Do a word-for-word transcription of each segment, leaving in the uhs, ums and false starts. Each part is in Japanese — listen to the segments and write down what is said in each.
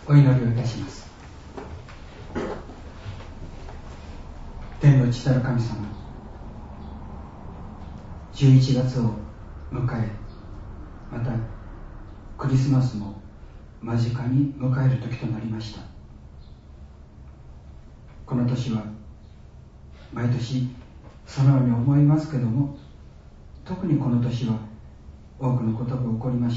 お祈りをいたします。天の父なる神様、じゅういちがつを迎え、またクリスマスも間近に迎える時となりました。この年は毎年そのように思いますけども、特にこの年は多くのことが起こりました。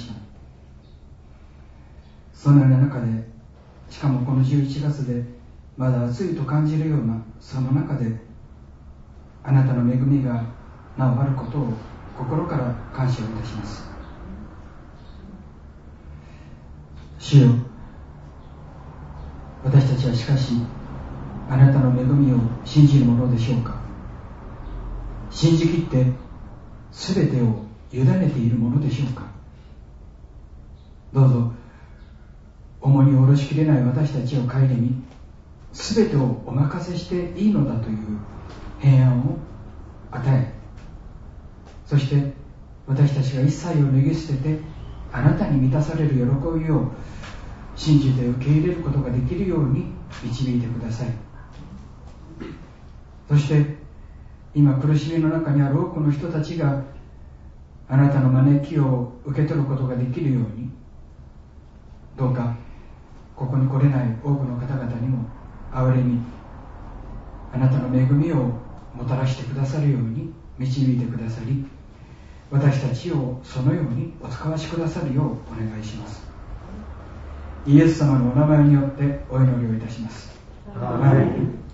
そのような中で、しかもこのじゅういちがつでまだ暑いと感じるようなその中で、あなたの恵みがなおあることを心から感謝をいたします。主よ、私たちはしかしあなたの恵みを信じるものでしょうか。信じきって全てを委ねているものでしょうか。どうぞ重荷を下ろしきれない私たちを顧み、全てをお任せしていいのだという平安を与え、そして私たちが一切を脱ぎ捨ててあなたに満たされる喜びを信じて受け入れることができるように導いてください。そして今苦しみの中にある多くの人たちがあなたの招きを受け取ることができるように、どうかここに来れない多くの方々にも憐れみ、あなたの恵みをもたらしてくださるように導いてくださり、私たちをそのようにお使わしくださるようお願いします。イエス様のお名前によってお祈りをいたします。アーメン。